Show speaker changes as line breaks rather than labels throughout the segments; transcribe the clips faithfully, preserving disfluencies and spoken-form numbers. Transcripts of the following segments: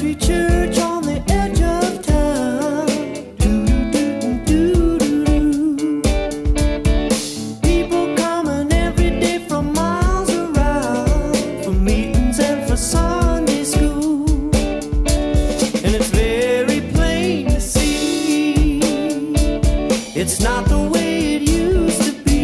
country church on the edge of town. Do-do-do-do-do-do. People coming every day from miles around for meetings and for Sunday school. And it's very plain to see it's not the way it used to be.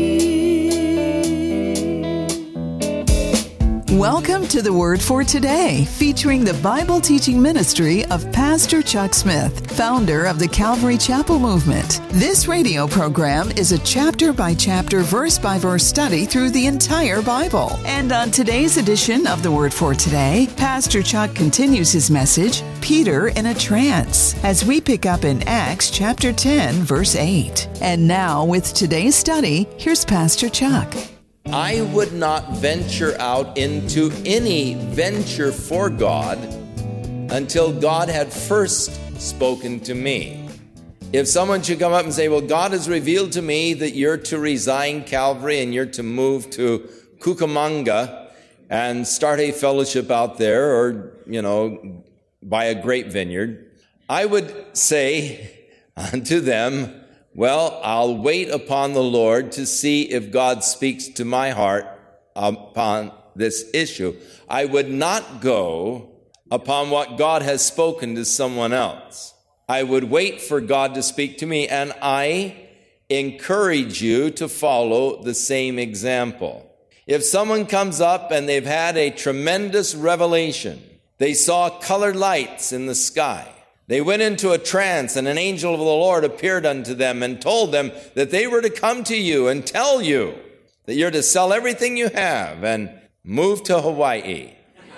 Welcome to the Word for Today, featuring the Bible teaching ministry of Pastor Chuck Smith, founder of the Calvary Chapel Movement. This radio program is a chapter-by-chapter, verse-by-verse study through the entire Bible. And on today's edition of the Word for Today, Pastor Chuck continues his message, Peter in a Trance, as we pick up in Acts chapter ten, verse eight. And now, with today's study, here's Pastor Chuck.
I would not venture out into any venture for God until God had first spoken to me. If someone should come up and say, well, God has revealed to me that you're to resign Calvary and you're to move to Cucamonga and start a fellowship out there, or, you know, buy a grape vineyard, I would say unto them, well, I'll wait upon the Lord to see if God speaks to my heart upon this issue. I would not go upon what God has spoken to someone else. I would wait for God to speak to me, and I encourage you to follow the same example. If someone comes up and they've had a tremendous revelation, they saw colored lights in the sky, they went into a trance, and an angel of the Lord appeared unto them and told them that they were to come to you and tell you that you're to sell everything you have and move to Hawaii.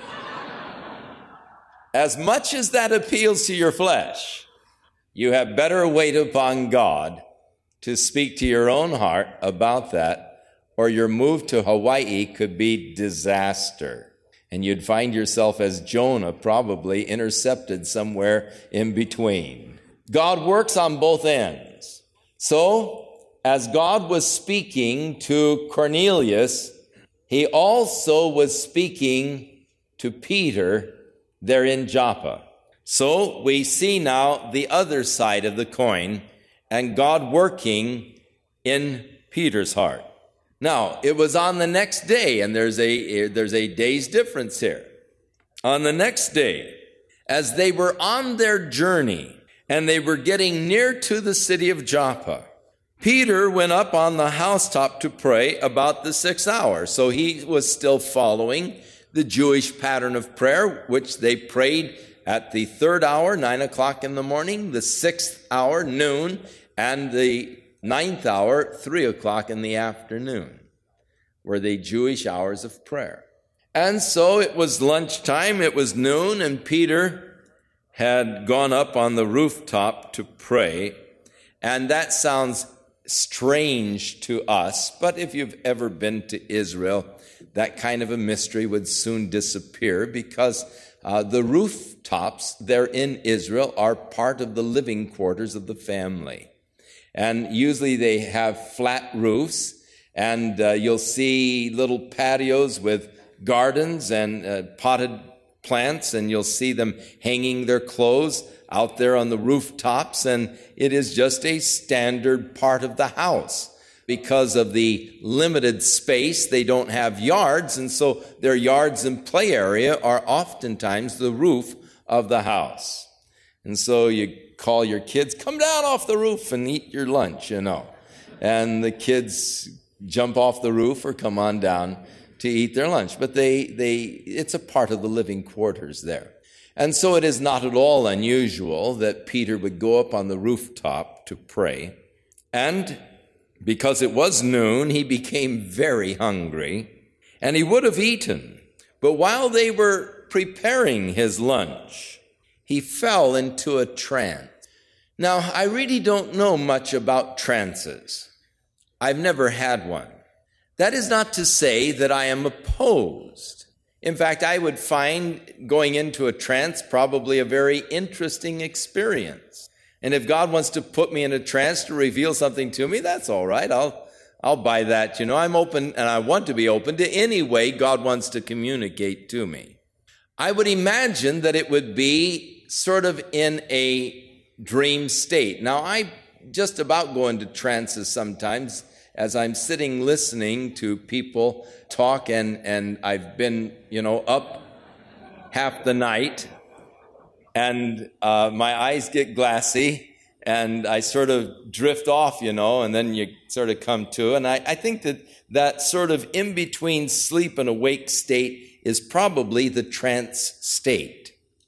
As much as that appeals to your flesh, you have better wait upon God to speak to your own heart about that, or your move to Hawaii could be disaster. And you'd find yourself as Jonah, probably intercepted somewhere in between. God works on both ends. So, as God was speaking to Cornelius, he also was speaking to Peter there in Joppa. So, we see now the other side of the coin, and God working in Peter's heart. Now, it was on the next day, and there's a there's a day's difference here. On the next day, as they were on their journey, and they were getting near to the city of Joppa, Peter went up on the housetop to pray about the sixth hour. So he was still following the Jewish pattern of prayer, which they prayed at the third hour, nine o'clock in the morning, the sixth hour, noon, and the ninth hour, three o'clock in the afternoon, were the Jewish hours of prayer. And so it was lunchtime, it was noon, and Peter had gone up on the rooftop to pray. And that sounds strange to us, but if you've ever been to Israel, that kind of a mystery would soon disappear, because uh, the rooftops there in Israel are part of the living quarters of the family. And usually they have flat roofs, and uh, you'll see little patios with gardens and uh, potted plants, and you'll see them hanging their clothes out there on the rooftops, and it is just a standard part of the house. Because of the limited space, they don't have yards, and so their yards and play area are oftentimes the roof of the house. And so you call your kids, come down off the roof and eat your lunch, you know. And the kids jump off the roof or come on down to eat their lunch. But they, they, it's a part of the living quarters there. And so it is not at all unusual that Peter would go up on the rooftop to pray. And because it was noon, he became very hungry, and he would have eaten. But while they were preparing his lunch, he fell into a trance. Now, I really don't know much about trances. I've never had one. That is not to say that I am opposed. In fact, I would find going into a trance probably a very interesting experience. And if God wants to put me in a trance to reveal something to me, that's all right. I'll I'll buy that. You know, I'm open, and I want to be open to any way God wants to communicate to me. I would imagine that it would be sort of in a dream state. Now, I just about go into trances sometimes as I'm sitting listening to people talk, and, and I've been, you know, up half the night, and uh, my eyes get glassy, and I sort of drift off, you know, and then you sort of come to. And I, I think that that sort of in-between sleep and awake state is probably the trance state.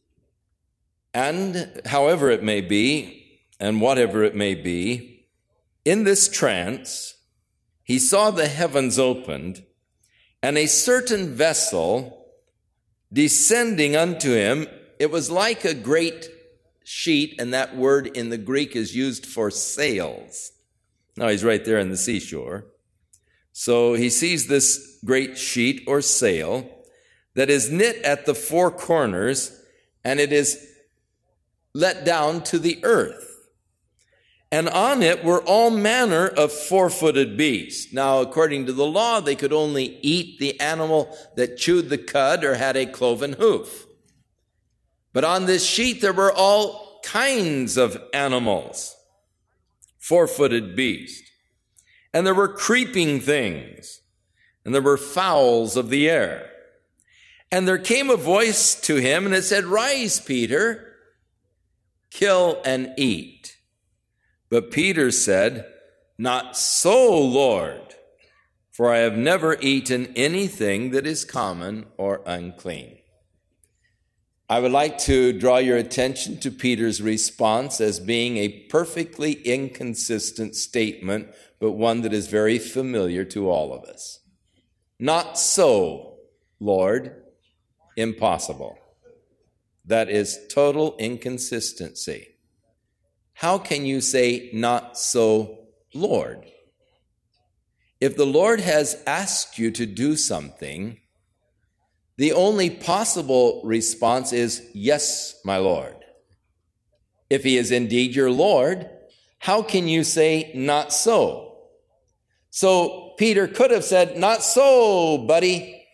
And however it may be, and whatever it may be, in this trance, he saw the heavens opened, and a certain vessel descending unto him. It was like a great sheet, and that word in the Greek is used for sails. Now, he's right there on the seashore. So he sees this great sheet or sail that is knit at the four corners, and it is let down to the earth. And on it were all manner of four-footed beasts. Now, according to the law, they could only eat the animal that chewed the cud or had a cloven hoof. But on this sheet there were all kinds of animals, four-footed beasts. And there were creeping things, and there were fowls of the air. And there came a voice to him, and it said, "Rise, Peter, kill and eat." But Peter said, "Not so, Lord, for I have never eaten anything that is common or unclean." I would like to draw your attention to Peter's response as being a perfectly inconsistent statement, but one that is very familiar to all of us. Not so, Lord, impossible. That is total inconsistency. How can you say, "Not so, Lord"? If the Lord has asked you to do something, the only possible response is, "Yes, my Lord." If he is indeed your Lord, how can you say, "Not so"? So Peter could have said, "Not so, buddy."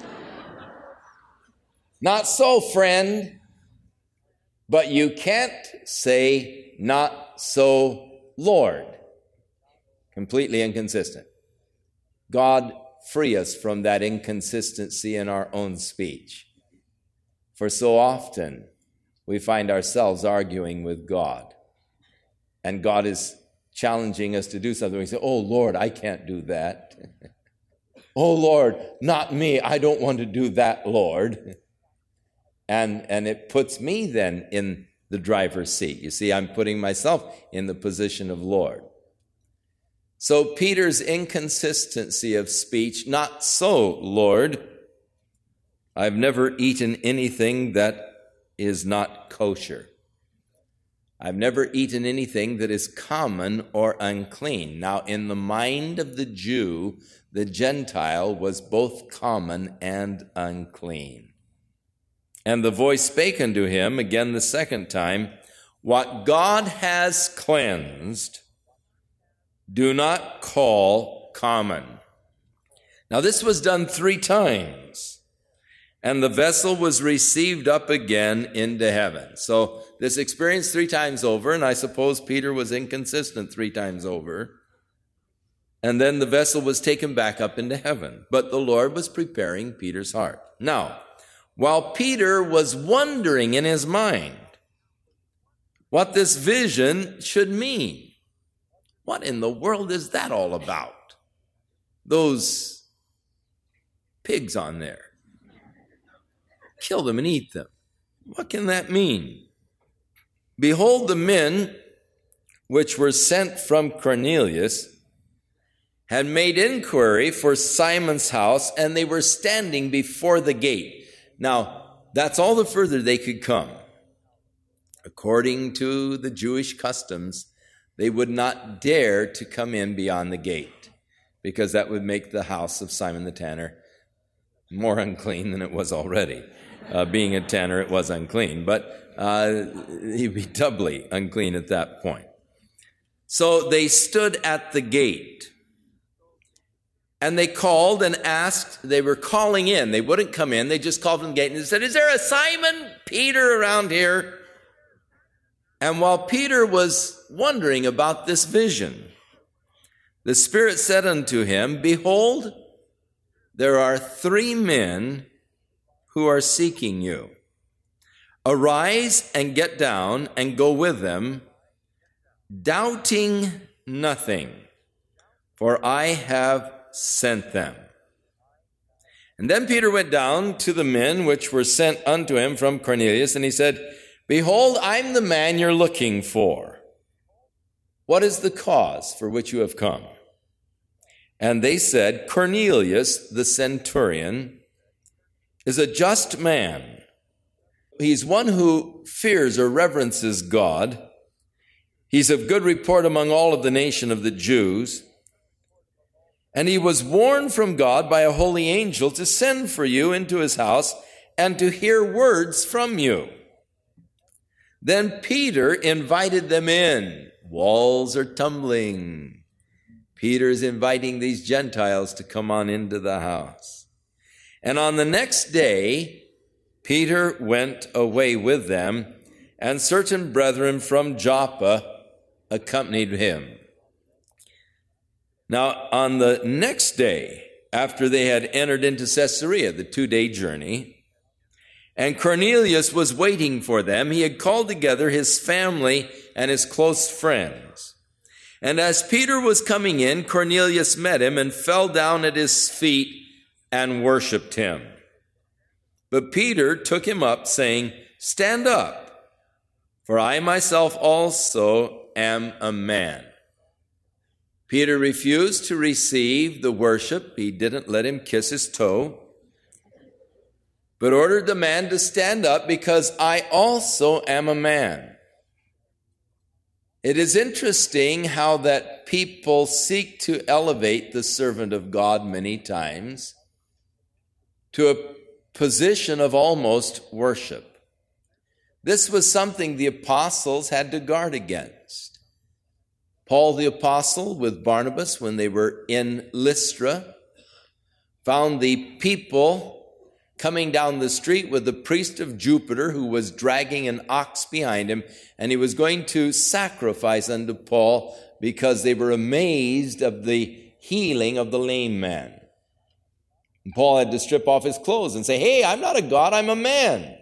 "Not so, friend." But you can't say, "Not so, Lord." Completely inconsistent. God free us from that inconsistency in our own speech. For so often we find ourselves arguing with God, and God is challenging us to do something. We say, "Oh Lord, I can't do that." "Oh Lord, not me. I don't want to do that, Lord." And, and it puts me then in the driver's seat. You see, I'm putting myself in the position of Lord. So Peter's inconsistency of speech, "Not so, Lord. I've never eaten anything that is not kosher. I've never eaten anything that is common or unclean." Now, in the mind of the Jew, the Gentile was both common and unclean. And the voice spake unto him again the second time, "What God has cleansed, do not call common." Now this was done three times, and the vessel was received up again into heaven. So this experience three times over, and I suppose Peter was inconsistent three times over. And then the vessel was taken back up into heaven. But the Lord was preparing Peter's heart. Now, while Peter was wondering in his mind what this vision should mean, what in the world is that all about? Those pigs on there. Kill them and eat them. What can that mean? "Behold, the men which were sent from Cornelius had made inquiry for Simon's house, and they were standing before the gate." Now, that's all the further they could come. According to the Jewish customs, they would not dare to come in beyond the gate, because that would make the house of Simon the tanner more unclean than it was already. Uh, being a tanner, it was unclean, but uh, he'd be doubly unclean at that point. So they stood at the gate. And they called and asked, they were calling in. They wouldn't come in. They just called from the gate and they said, is there a Simon Peter around here? And while Peter was wondering about this vision, the Spirit said unto him, behold, there are three men who are seeking you. Arise and get down and go with them, doubting nothing, for I have sent them. And then Peter went down to the men which were sent unto him from Cornelius, and he said, behold, I'm the man you're looking for. What is the cause for which you have come? And they said, Cornelius, the centurion, is a just man. He's one who fears or reverences God. He's of good report among all of the nation of the Jews. And he was warned from God by a holy angel to send for you into his house and to hear words from you. Then Peter invited them in. Walls are tumbling. Peter's inviting these Gentiles to come on into the house. And on the next day, Peter went away with them, and certain brethren from Joppa accompanied him. Now, on the next day, after they had entered into Caesarea, the two-day journey, and Cornelius was waiting for them, he had called together his family and his close friends. And as Peter was coming in, Cornelius met him and fell down at his feet and worshiped him. But Peter took him up, saying, stand up, for I myself also am a man. Peter refused to receive the worship. He didn't let him kiss his toe, but ordered the man to stand up, because I also am a man. It is interesting how that people seek to elevate the servant of God many times to a position of almost worship. This was something the apostles had to guard against. Paul the apostle with Barnabas, when they were in Lystra, found the people coming down the street with the priest of Jupiter, who was dragging an ox behind him, and he was going to sacrifice unto Paul because they were amazed of the healing of the lame man. And Paul had to strip off his clothes and say, hey, I'm not a god, I'm a man.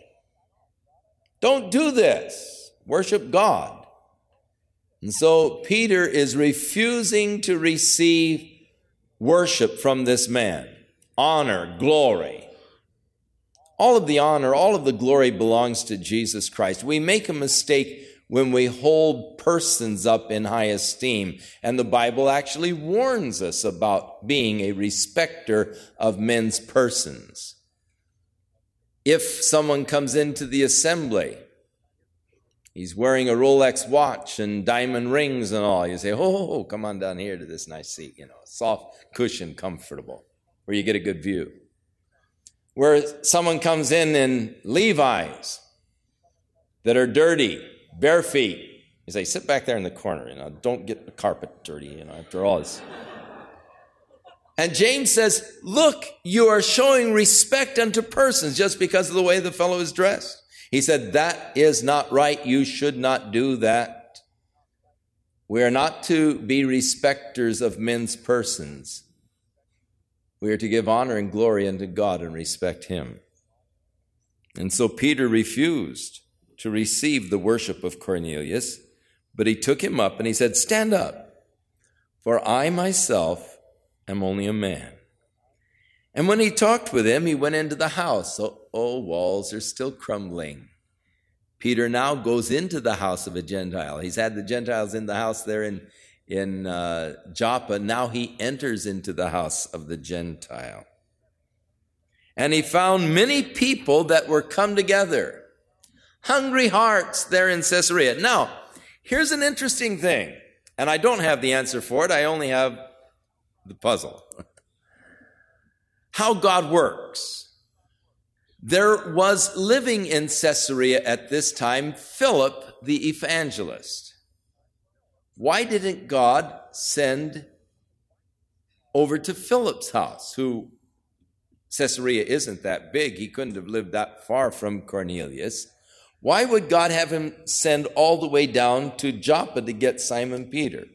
Don't do this. Worship God. And so Peter is refusing to receive worship from this man. Honor, glory. All of the honor, all of the glory belongs to Jesus Christ. We make a mistake when we hold persons up in high esteem. And the Bible actually warns us about being a respecter of men's persons. If someone comes into the assembly, he's wearing a Rolex watch and diamond rings and all, you say, oh, oh, come on down here to this nice seat, you know, soft cushion, comfortable, where you get a good view. Where someone comes in in Levi's that are dirty, bare feet, you say, sit back there in the corner, you know, don't get the carpet dirty, you know, after all this. And James says, look, you are showing respect unto persons just because of the way the fellow is dressed. He said, that is not right. You should not do that. We are not to be respecters of men's persons. We are to give honor and glory unto God and respect him. And so Peter refused to receive the worship of Cornelius, but he took him up and he said, stand up, for I myself am only a man. And when he talked with him, he went into the house. So, oh, walls are still crumbling. Peter now goes into the house of a Gentile. He's had the Gentiles in the house there in in uh, Joppa. Now he enters into the house of the Gentile. And he found many people that were come together, hungry hearts there in Caesarea. Now, here's an interesting thing, and I don't have the answer for it. I only have the puzzle. How God works. There was living in Caesarea at this time Philip the evangelist. Why didn't God send over to Philip's house, who Caesarea isn't that big. He couldn't have lived that far from Cornelius. Why would God have him send all the way down to Joppa to get Simon Peter?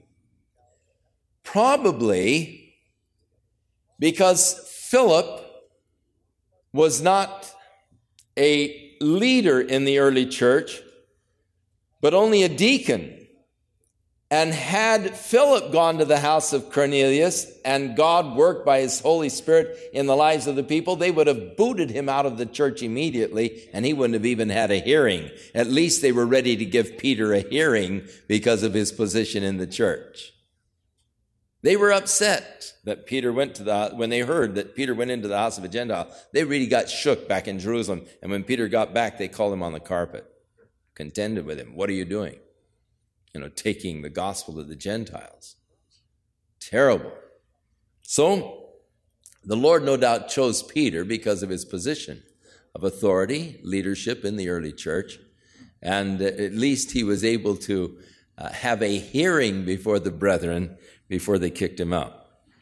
Probably because Philip was not a leader in the early church, but only a deacon. And had Philip gone to the house of Cornelius and God worked by his Holy Spirit in the lives of the people, they would have booted him out of the church immediately, and he wouldn't have even had a hearing. At least they were ready to give Peter a hearing because of his position in the church. They were upset that Peter went to the, when they heard that Peter went into the house of a Gentile, they really got shook back in Jerusalem. And when Peter got back, they called him on the carpet, contended with him. What are you doing? You know, taking the gospel to the Gentiles. Terrible. So, the Lord no doubt chose Peter because of his position of authority, leadership in the early church, and at least he was able to uh, have a hearing before the brethren before they kicked him out.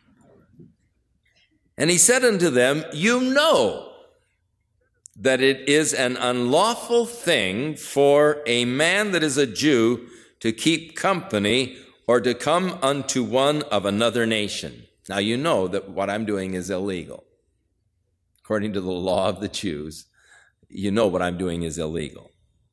And he said unto them, you know that it is an unlawful thing for a man that is a Jew to keep company or to come unto one of another nation. Now you know that what I'm doing is illegal. According to the law of the Jews, you know what I'm doing is illegal.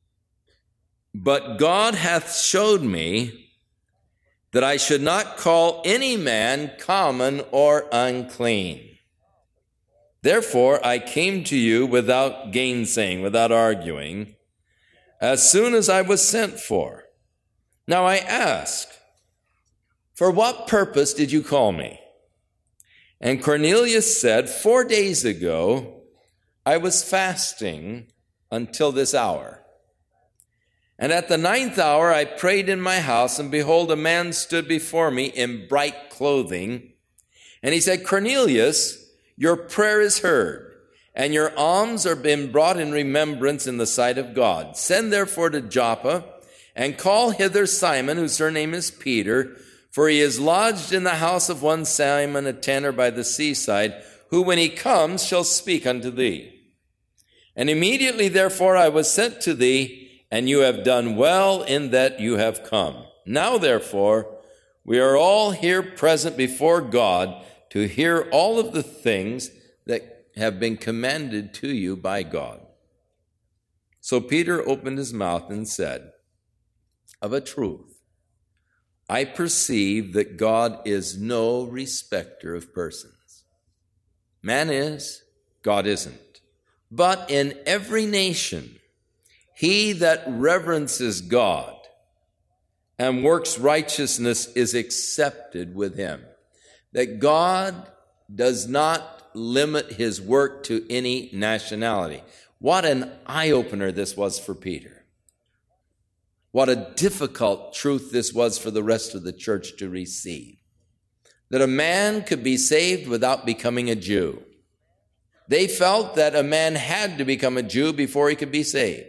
But God hath showed me that I should not call any man common or unclean. Therefore I came to you without gainsaying, without arguing, as soon as I was sent for. Now I ask, for what purpose did you call me? And Cornelius said, four days ago I was fasting until this hour. And at the ninth hour I prayed in my house, and behold, a man stood before me in bright clothing. And he said, Cornelius, your prayer is heard, and your alms are being brought in remembrance in the sight of God. Send therefore to Joppa, and call hither Simon, whose surname is Peter, for he is lodged in the house of one Simon, a tanner by the seaside, who when he comes shall speak unto thee. And immediately therefore I was sent to thee, and you have done well in that you have come. Now therefore we are all here present before God to hear all of the things that have been commanded to you by God. So Peter opened his mouth and said, of a truth, I perceive that God is no respecter of persons. Man is, God isn't. But in every nation, he that reverences God and works righteousness is accepted with him. That God does not limit his work to any nationality. What an eye-opener this was for Peter. What a difficult truth this was for the rest of the church to receive. That a man could be saved without becoming a Jew. They felt that a man had to become a Jew before he could be saved.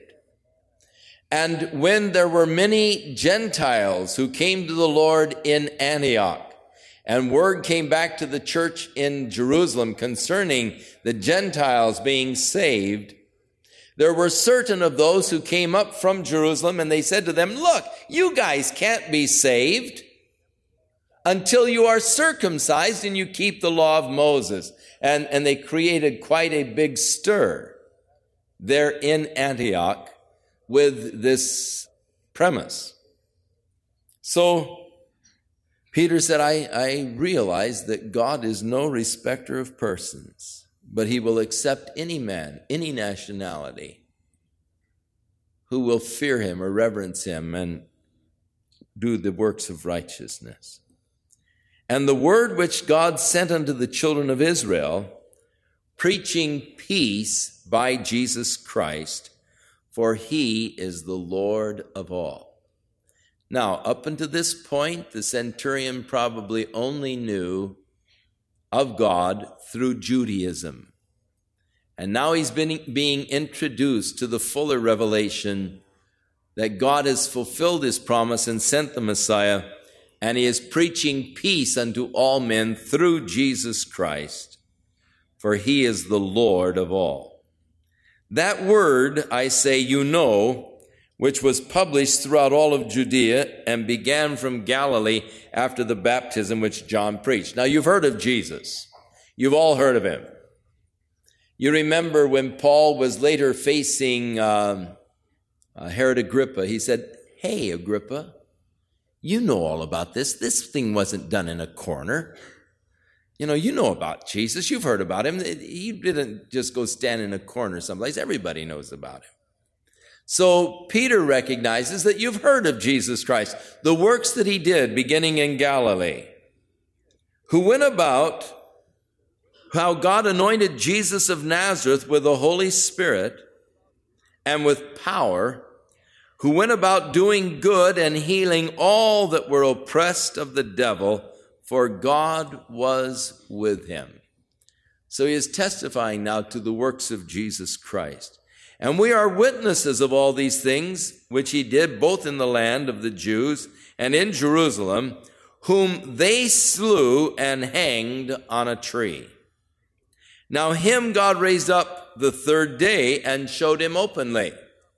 And when there were many Gentiles who came to the Lord in Antioch, and word came back to the church in Jerusalem concerning the Gentiles being saved, there were certain of those who came up from Jerusalem, and they said to them, look, you guys can't be saved until you are circumcised and you keep the law of Moses. And, and they created quite a big stir there in Antioch with this premise. So Peter said, I, I realize that God is no respecter of persons, but he will accept any man, any nationality, who will fear him or reverence him and do the works of righteousness. And the word which God sent unto the children of Israel, preaching peace by Jesus Christ, for he is the Lord of all. Now, up until this point, the centurion probably only knew of God through Judaism. And now he's been being introduced to the fuller revelation that God has fulfilled his promise and sent the Messiah and he is preaching peace unto all men through Jesus Christ, for he is the Lord of all. That word, I say, you know, which was published throughout all of Judea and began from Galilee after the baptism which John preached. Now, you've heard of Jesus. You've all heard of him. You remember when Paul was later facing um, uh, Herod Agrippa, he said, "Hey, Agrippa, you know all about this. This thing wasn't done in a corner. You know, you know about Jesus. You've heard about him. He didn't just go stand in a corner someplace. Everybody knows about him." So Peter recognizes that you've heard of Jesus Christ, the works that he did beginning in Galilee, who went about how God anointed Jesus of Nazareth with the Holy Spirit and with power, who went about doing good and healing all that were oppressed of the devil, for God was with him. So he is testifying now to the works of Jesus Christ. And we are witnesses of all these things which he did both in the land of the Jews and in Jerusalem, whom they slew and hanged on a tree. Now him God raised up the third day and showed him openly.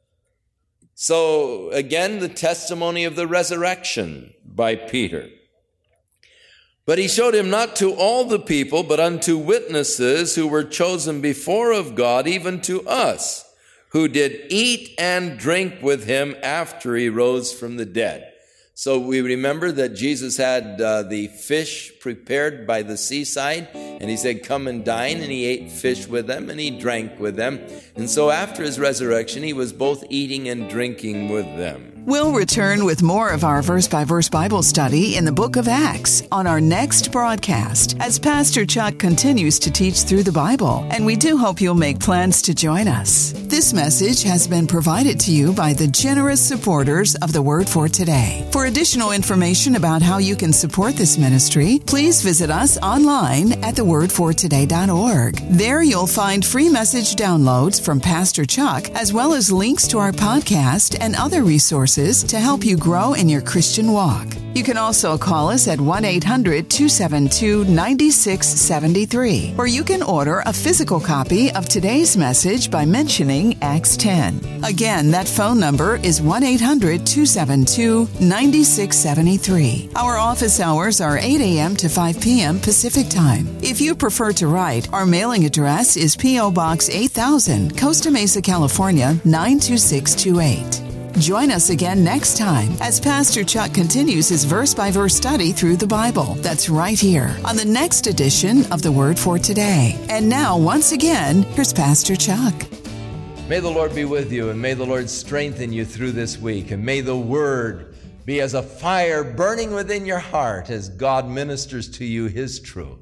So again, the testimony of the resurrection by Peter. But he showed him not to all the people, but unto witnesses who were chosen before of God, even to us, who did eat and drink with him after he rose from the dead. So we remember that Jesus had uh, the fish prepared by the seaside, and he said, "Come and dine," and he ate fish with them, and he drank with them. And so after his resurrection, he was both eating and drinking with them.
We'll return with more of our verse-by-verse Bible study in the book of Acts on our next broadcast as Pastor Chuck continues to teach through the Bible, and we do hope you'll make plans to join us. This message has been provided to you by the generous supporters of the Word for Today. For additional information about how you can support this ministry, please visit us online at the word for today dot org. There you'll find free message downloads from Pastor Chuck, as well as links to our podcast and other resources to help you grow in your Christian walk. You can also call us at one eight hundred two seven two nine six seven three, or you can order a physical copy of today's message by mentioning Acts ten. Again, that phone number is one eight hundred two seven two nine six seven three. Our office hours are eight a.m. to five p.m. Pacific Time. If you prefer to write, our mailing address is P O. Box eight thousand, Costa Mesa, California nine two six two eight. Join us again next time as Pastor Chuck continues his verse-by-verse study through the Bible. That's right here on the next edition of The Word for Today. And now, once again, here's Pastor Chuck.
May the Lord be with you, and may the Lord strengthen you through this week, and may the Word be as a fire burning within your heart as God ministers to you His truth.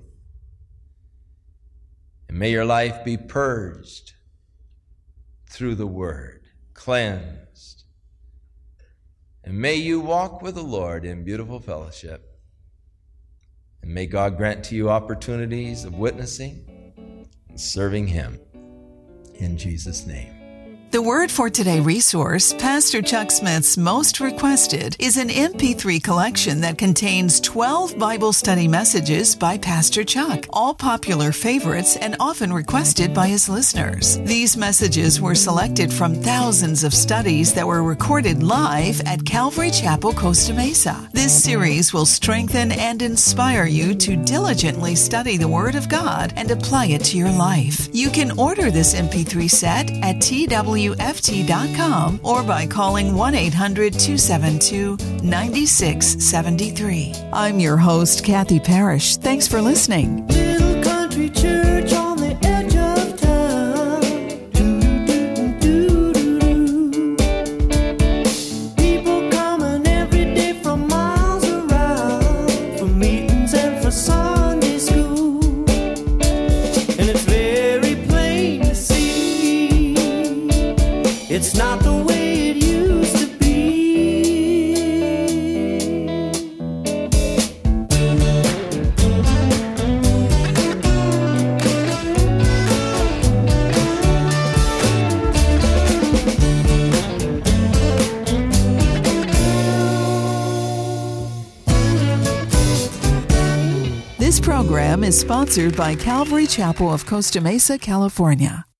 And may your life be purged through the Word, cleansed. And may you walk with the Lord in beautiful fellowship. And may God grant to you opportunities of witnessing and serving Him. In Jesus' name.
The Word for Today resource, Pastor Chuck Smith's Most Requested, is an M P three collection that contains twelve Bible study messages by Pastor Chuck, all popular favorites and often requested by his listeners. These messages were selected from thousands of studies that were recorded live at Calvary Chapel, Costa Mesa. This series will strengthen and inspire you to diligently study the Word of God and apply it to your life. You can order this M P three set at T W F T dot com or by calling one eight hundred two seven two nine six seven three. I'm your host, Kathy Parrish. Thanks for listening.
Little country church on the edge of town. Do-do-do-do-do-do. People coming every day from miles around for meetings and for Sunday school. And it's very plain to see it's not the way it used to be.
program is sponsored by Calvary Chapel of Costa Mesa, California.